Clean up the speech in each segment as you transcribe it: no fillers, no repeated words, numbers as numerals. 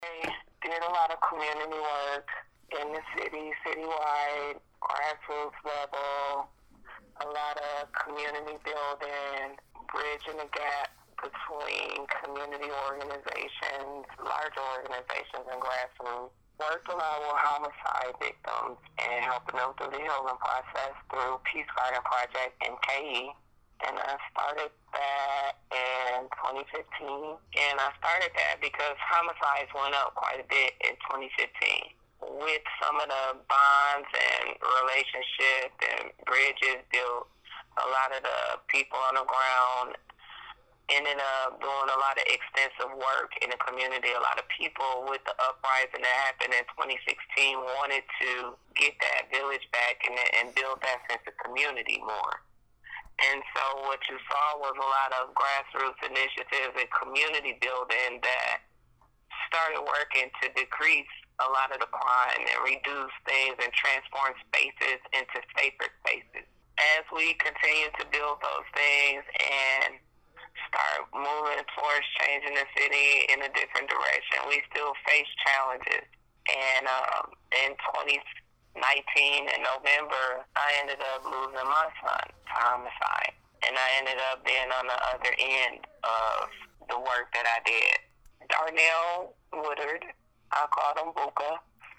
I did a lot of community work in the city, citywide, grassroots level, a lot of community building, bridging the gap between community organizations, larger organizations, and grassroots. Worked a lot with homicide victims and helping them through the healing process through Peace Garden Project in KE. And I started that in 2015. And I started that because homicides went up quite a bit in 2015. With some of the bonds and relationships and bridges built, a lot of the people on the ground ended up doing a lot of extensive work in the community. A lot of people with the uprising that happened in 2016 wanted to get that village back and build that sense of community more. And so what you saw was a lot of grassroots initiatives and community building that started working to decrease a lot of the crime and reduce things and transform spaces into safer spaces. As we continue to build those things and start moving towards changing the city in a different direction, we still face challenges. And in 2019 in November, I ended up losing my son to homicide. And I ended up being on the other end of the work that I did. Darnell Woodard, I called him Buka,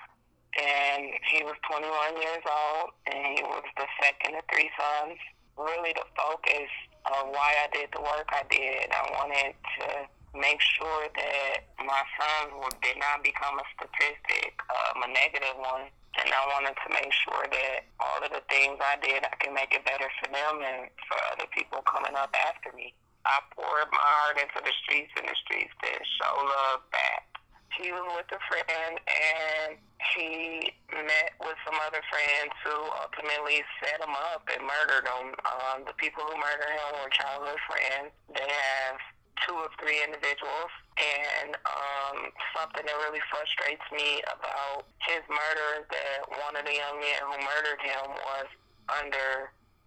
and he was 21 years old, and he was the second of three sons. Really the focus of why I did the work I did, I wanted to make sure that my sons did not become a statistic, a negative one. And I wanted to make sure that all of the things I did, I can make it better for them and for other people coming up after me. I poured my heart into the streets, and the streets didn't show love back. He was with a friend, and he met with some other friends who ultimately set him up and murdered him. The people who murdered him were childhood friends. They have 2 or 3 individuals, and something that really frustrates me about his murder is that one of the young men who murdered him was under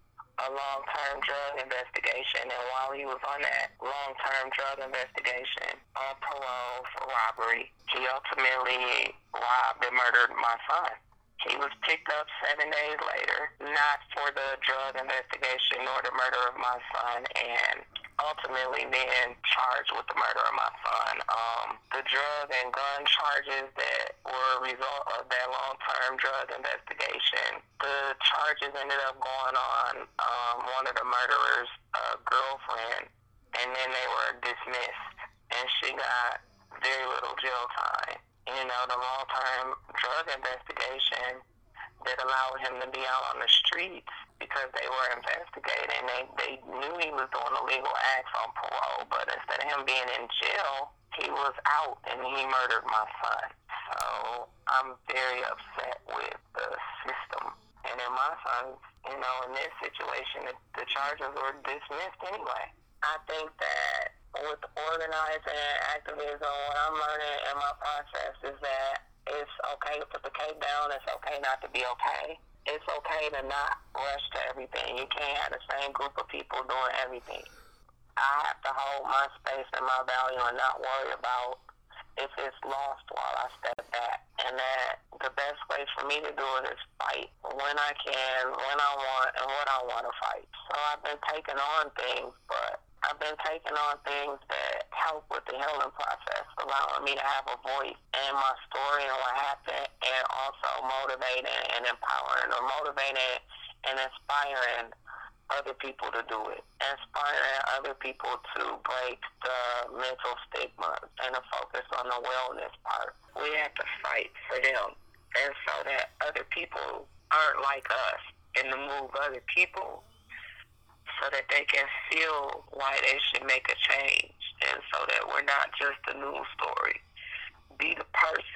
a long-term drug investigation, and while he was on that long-term drug investigation on parole for robbery, he ultimately robbed and murdered my son. He was picked up 7 days later, not for the drug investigation nor the murder of my son, and ultimately being charged with the murder of my son. The drug and gun charges that were a result of that long-term drug investigation, the charges ended up going on one of the murderer's girlfriend, and then they were dismissed, and she got very little jail time. You know, the long-term drug investigation that allowed him to be out on the streets because they were investigating. They knew he was doing illegal acts on parole, but instead of him being in jail, he was out and he murdered my son. So I'm very upset with the system. And in my son's, you know, in this situation, the charges were dismissed anyway. I think that with organizing activism, what I'm learning in my process is that it's okay to put the cape down. It's okay not to be okay. It's okay to not rush to everything. You can't have the same group of people doing everything. I have to hold my space and my value and not worry about if it's lost while I step back. And that the best way for me to do it is fight when I can, when I want, and what I want to fight. So I've been taking on things, but I've been taking on things that help with the healing process, allowing me to have a voice in my story and what happened, and also motivating and empowering or motivating and inspiring other people to do it, inspiring other people to break the mental stigma and to focus on the wellness part. We have to fight for them, and so that other people aren't like us, and to move other people so that they can feel why they should make a change, and so that we're not just a news story. Be the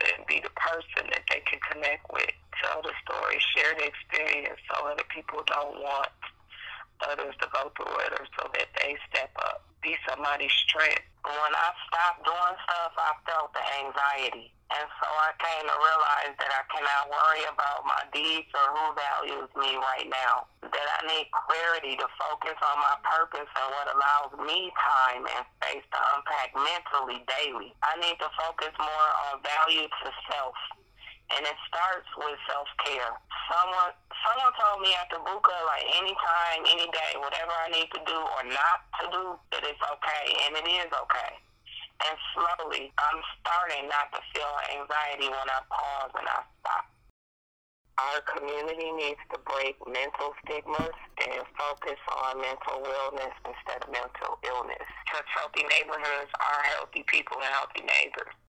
person that they can connect with. Tell the story, share the experience so other people don't want others to go through it or so that they step up, be somebody's strength. When I stopped doing stuff, I felt the anxiety. And so I came to realize that I cannot worry about my deeds or who values me right now. That I need clarity to focus on my purpose and what allows me time and space to unpack mentally daily. I need to focus more on value to self. And it starts with self-care. Someone told me after Buka, like anytime, any day, whatever I need to do or not to do, that it's okay, and it is okay. And slowly, I'm starting not to feel anxiety when I pause and I stop. Our community needs to break mental stigmas and focus on mental wellness instead of mental illness. Because healthy neighborhoods are healthy people and healthy neighbors.